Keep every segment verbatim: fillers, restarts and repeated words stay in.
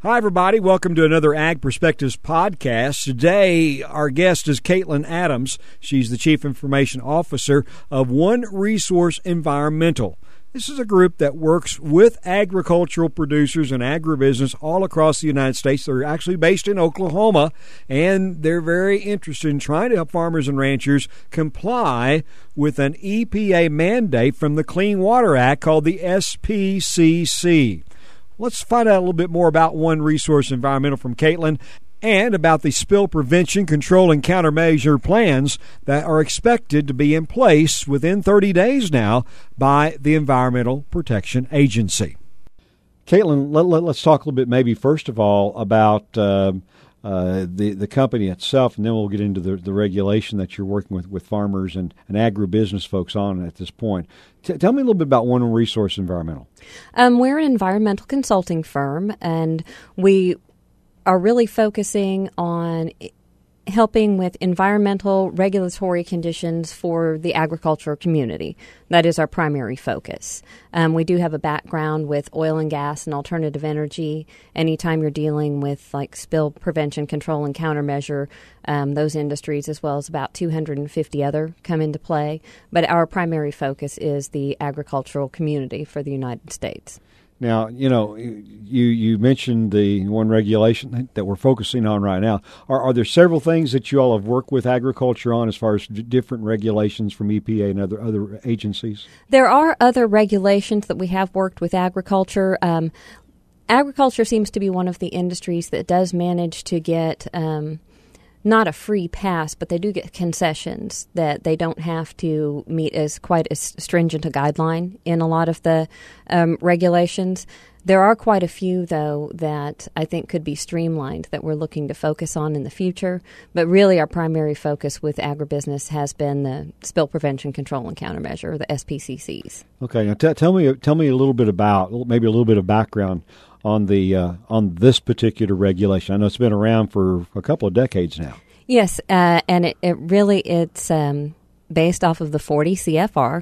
Hi, everybody. Welcome to another Ag Perspectives podcast. Today, our guest is Caitlin Adams. She's the Chief Information Officer of One Resource Environmental. This is a group that works with agricultural producers and agribusiness all across the United States. They're actually based in Oklahoma, and they're very interested in trying to help farmers and ranchers comply with an E P A mandate from the Clean Water Act called the S P C C. Let's find out a little bit more about One Resource Environmental from Caitlin and about the spill prevention, control, and countermeasure plans that are expected to be in place within thirty days now by the Environmental Protection Agency. Caitlin, let, let, let's talk a little bit maybe first of all about uh, uh, the, the company itself, and then we'll get into the, the regulation that you're working with, with farmers and, and agribusiness folks on at this point. T- tell me a little bit about One Resource Environmental. Um, we're an environmental consulting firm, and we are really focusing on helping with environmental regulatory conditions for the agricultural community. That is our primary focus. Um, we do have a background with oil and gas and alternative energy. Anytime you're dealing with like spill prevention, control, and countermeasure, um, those industries, as well as about two hundred fifty other, come into play. But our primary focus is the agricultural community for the United States. Now, you know, you you mentioned the one regulation that we're focusing on right now. Are, are there several things that you all have worked with agriculture on as far as d- different regulations from E P A and other, other agencies? There are other regulations that we have worked with agriculture. Um, agriculture seems to be one of the industries that does manage to get um, not a free pass, but they do get concessions that they don't have to meet as quite as stringent a guideline in a lot of the um, regulations. There are quite a few, though, that I think could be streamlined that we're looking to focus on in the future. But really our primary focus with agribusiness has been the Spill Prevention, Control, and Countermeasure, or the S P C Cs. Okay. Now t- tell me tell me a little bit about, maybe a little bit of background on the uh, on this particular regulation. I know it's been around for a couple of decades now. Yes, uh, and it, it really it's um, based off of the forty C F R,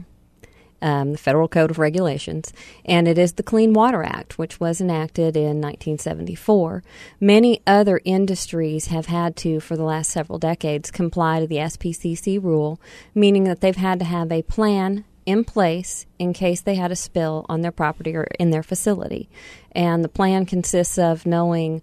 um, the Federal Code of Regulations, and it is the Clean Water Act, which was enacted in nineteen seventy-four. Many other industries have had to, for the last several decades, comply to the S P C C rule, meaning that they've had to have a plan in place in case they had a spill on their property or in their facility. And the plan consists of knowing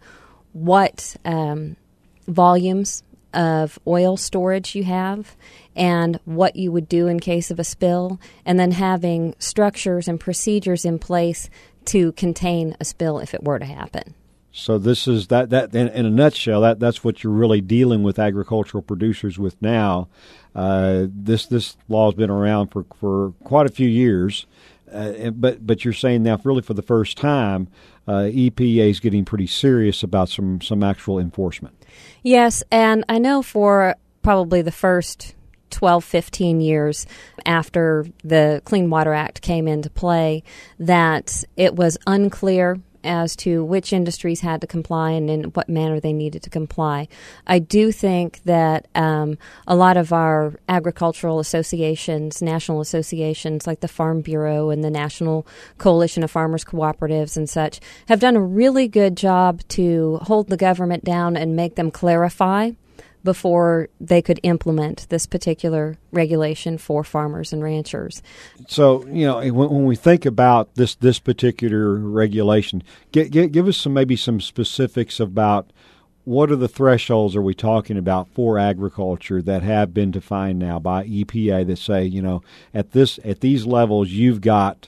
what um, volumes of oil storage you have and what you would do in case of a spill, and then having structures and procedures in place to contain a spill if it were to happen. So this is that that in, in a nutshell, that that's what you're really dealing with agricultural producers with now. Uh, this this law has been around for, for quite a few years, uh, but but you're saying now, really for the first time, uh, E P A is getting pretty serious about some some actual enforcement. Yes, and I know for probably the first twelve, fifteen years after the Clean Water Act came into play that it was unclear as to which industries had to comply and in what manner they needed to comply. I do think that um, a lot of our agricultural associations, national associations like the Farm Bureau and the National Coalition of Farmers Cooperatives and such, have done a really good job to hold the government down and make them clarify before they could implement this particular regulation for farmers and ranchers. So, you know, when, when we think about this this particular regulation, get, get, give us some maybe some specifics about what are the thresholds are we talking about for agriculture that have been defined now by E P A that say, you know, at this at these levels you've got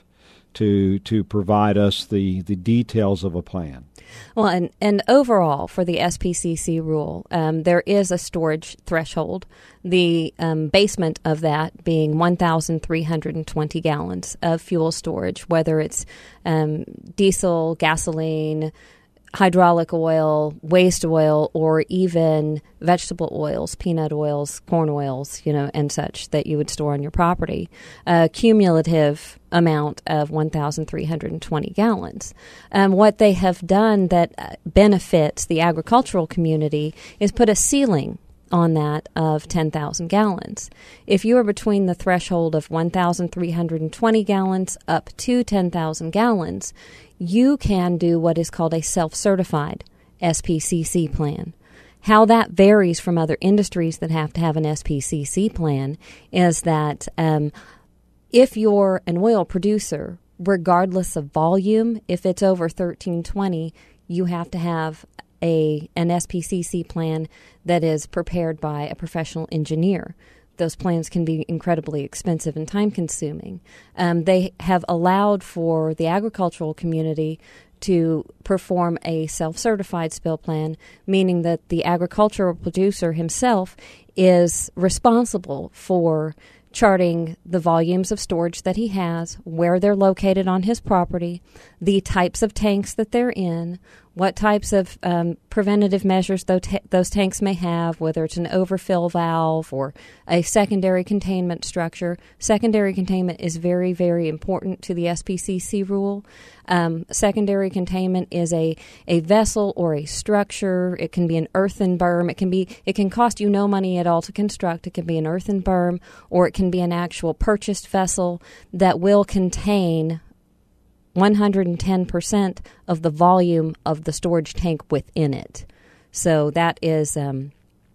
to to provide us the, the details of a plan. Well, and, and overall for the S P C C rule, um, there is a storage threshold, the um, basement of that being one thousand three hundred twenty gallons of fuel storage, whether it's um, diesel, gasoline, hydraulic oil, waste oil, or even vegetable oils, peanut oils, corn oils, you know, and such that you would store on your property, a cumulative amount of one thousand three hundred twenty gallons. Um, what they have done that benefits the agricultural community is put a ceiling on that of ten thousand gallons. If you are between the threshold of one thousand three hundred twenty gallons up to ten thousand gallons, you can do what is called a self-certified S P C C plan. How that varies from other industries that have to have an S P C C plan is that um, if you're an oil producer, regardless of volume, if it's over thirteen twenty, you have to have a an S P C C plan that is prepared by a professional engineer. Those plans can be incredibly expensive and time-consuming. Um, they have allowed for the agricultural community to perform a self-certified spill plan, meaning that the agricultural producer himself is responsible for charting the volumes of storage that he has, where they're located on his property, the types of tanks that they're in, what types of um, preventative measures those, ta- those tanks may have, whether it's an overfill valve or a secondary containment structure. Secondary containment is very, very important to the S P C C rule. Um, secondary containment is a, a vessel or a structure. It can be an earthen berm. It can be it can cost you no money at all to construct. It can be an earthen berm, or it can be an actual purchased vessel that will contain one hundred ten percent of the volume of the storage tank within it. So that is um,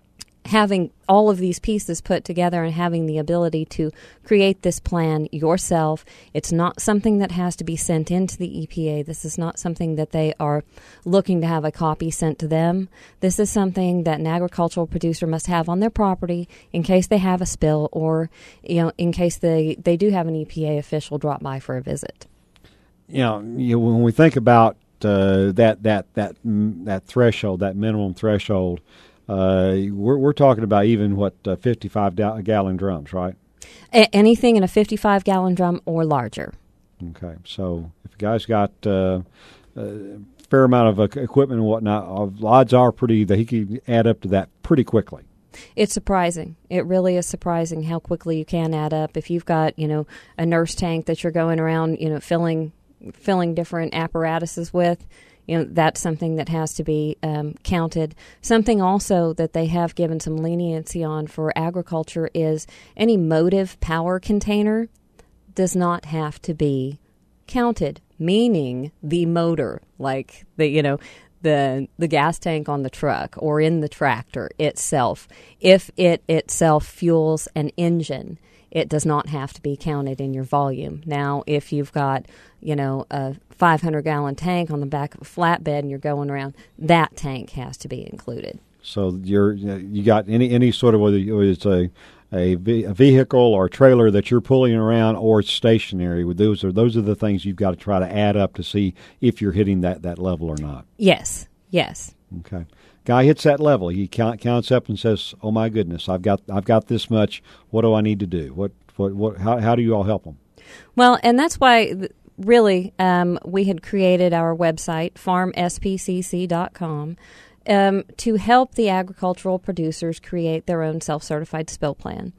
having all of these pieces put together and having the ability to create this plan yourself. It's not something that has to be sent into the E P A. This is not something that they are looking to have a copy sent to them. This is something that an agricultural producer must have on their property in case they have a spill, or you know, in case they, they do have an E P A official drop by for a visit. You know, you, when we think about uh, that that that that threshold, that minimum threshold, uh, we're we're talking about even what uh, fifty-five gallon drums, right? A- anything in a fifty-five gallon drum or larger. Okay, so if a guy's got uh, a fair amount of uh, equipment and whatnot, uh, odds are pretty that he can add up to that pretty quickly. It's surprising. It really is surprising how quickly you can add up. If you've got, you know, a nurse tank that you're going around, you know, filling filling different apparatuses with, you know, that's something that has to be um, counted. Something also that they have given some leniency on for agriculture is any motive power container does not have to be counted, meaning the motor, like the, you know, the the gas tank on the truck or in the tractor itself. If it itself fuels an engine, it does not have to be counted in your volume. Now, if you've got, you know, a five hundred gallon tank on the back of a flatbed and you're going around, that tank has to be included. So you're you got any any sort of, whether it's a a, a vehicle or a trailer that you're pulling around or it's stationary, with those are those are the things you've got to try to add up to see if you're hitting that, that level or not. Yes, yes. Okay. Guy hits that level. He count, counts up and says, "Oh my goodness, I've got I've got this much. What do I need to do? What what what? How how do you all help them?" Well, and that's why really um, we had created our website, farm s p c c dot com, um, to help the agricultural producers create their own self-certified spill plan.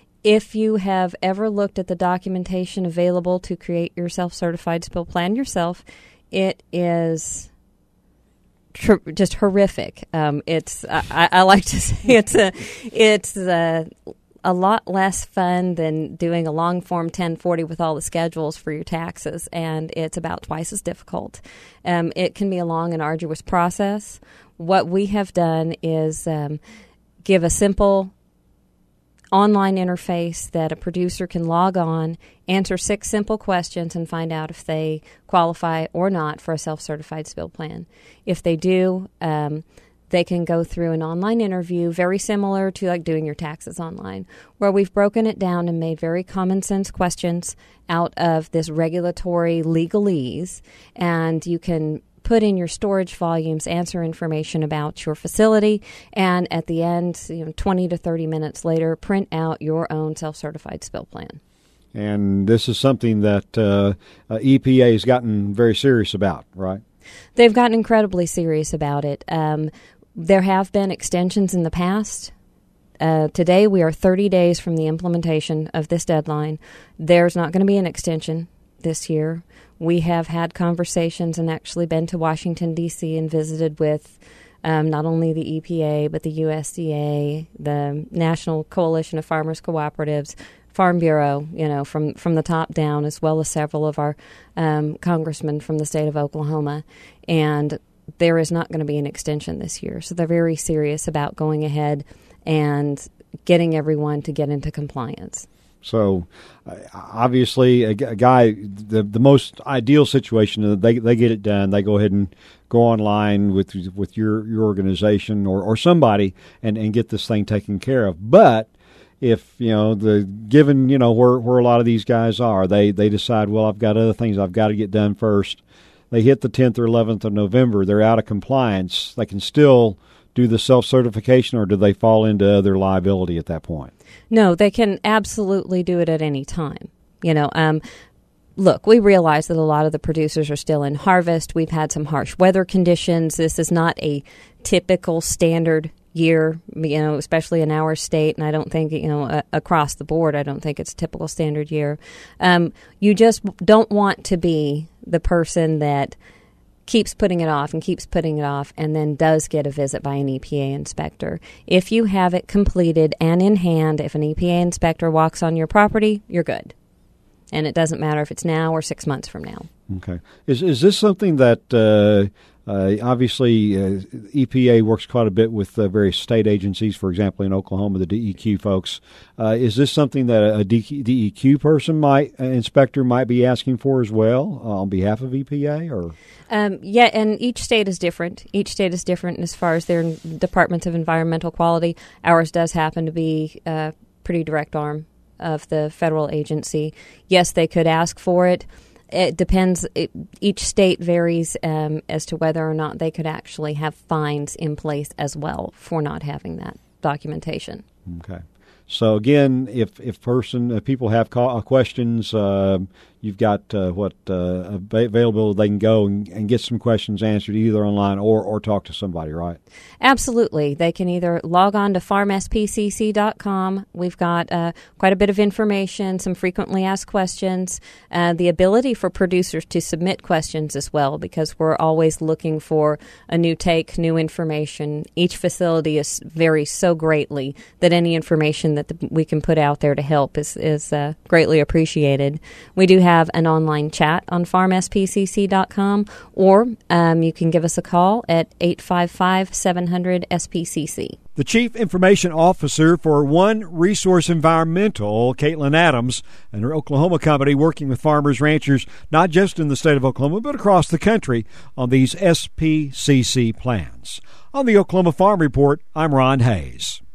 If you have ever looked at the documentation available to create your self-certified spill plan yourself, it is Tr- just horrific. Um, it's I, I like to say it's a it's a, a lot less fun than doing a long form ten forty with all the schedules for your taxes, and it's about twice as difficult. Um, it can be a long and arduous process. What we have done is um, give a simple online interface that a producer can log on, answer six simple questions, and find out if they qualify or not for a self-certified spill plan. If they do, um, they can go through an online interview, very similar to like doing your taxes online, where we've broken it down and made very common sense questions out of this regulatory legalese, and you can put in your storage volumes, answer information about your facility, and at the end, you know, twenty to thirty minutes later, print out your own self-certified spill plan. And this is something that uh, uh, E P A has gotten very serious about, right? They've gotten incredibly serious about it. Um, there have been extensions in the past. Uh, today, we are thirty days from the implementation of this deadline. There's not going to be an extension this year. We have had conversations and actually been to Washington, D C and visited with um, not only the E P A, but the U S D A, the National Coalition of Farmers Cooperatives, Farm Bureau, you know, from, from the top down, as well as several of our um, congressmen from the state of Oklahoma. And there is not going to be an extension this year. So they're very serious about going ahead and getting everyone to get into compliance. So, uh, obviously, a, a guy, the the most ideal situation is they they get it done. They go ahead and go online with with your, your organization or, or somebody and, and get this thing taken care of. But if, you know, the given, you know, where, where a lot of these guys are, they, they decide, well, I've got other things I've got to get done first. They hit the tenth or eleventh of November. They're out of compliance. They can still do the self-certification, or do they fall into other liability at that point? No, they can absolutely do it at any time. You know, um, look, we realize that a lot of the producers are still in harvest. We've had some harsh weather conditions. This is not a typical standard year, you know, especially in our state, and I don't think, you know, uh, across the board, I don't think it's a typical standard year. Um, you just don't want to be the person that keeps putting it off and keeps putting it off and then does get a visit by an E P A inspector. If you have it completed and in hand, if an E P A inspector walks on your property, you're good. And it doesn't matter if it's now or six months from now. Okay. Is is this something that uh, uh, obviously uh, E P A works quite a bit with uh, various state agencies, for example, in Oklahoma, the D E Q folks. Uh, is this something that a D E Q person might, an inspector might be asking for as well uh, on behalf of E P A? Or um, yeah, and each state is different. Each state is different as far as their departments of environmental quality. Ours does happen to be a pretty direct arm of the federal agency. Yes, they could ask for it. It depends. It, each state varies um, as to whether or not they could actually have fines in place as well for not having that documentation. Okay. So again, if if person if people have ca- questions, uh, you've got uh, what uh, available. They can go and, and get some questions answered either online or, or talk to somebody, right? Absolutely. They can either log on to farm s p c c dot com. We've got uh, quite a bit of information, some frequently asked questions, uh, the ability for producers to submit questions as well, because we're always looking for a new take, new information. Each facility is varies so greatly that any information that the, we can put out there to help is, is uh, greatly appreciated. We do have an online chat on farm s p c c dot com, or um, you can give us a call at eight five five, seven hundred, S P C C. The Chief Information Officer for One Resource Environmental, Caitlin Adams, and her Oklahoma company working with farmers, ranchers, not just in the state of Oklahoma, but across the country on these S P C C plans. On the Oklahoma Farm Report, I'm Ron Hayes.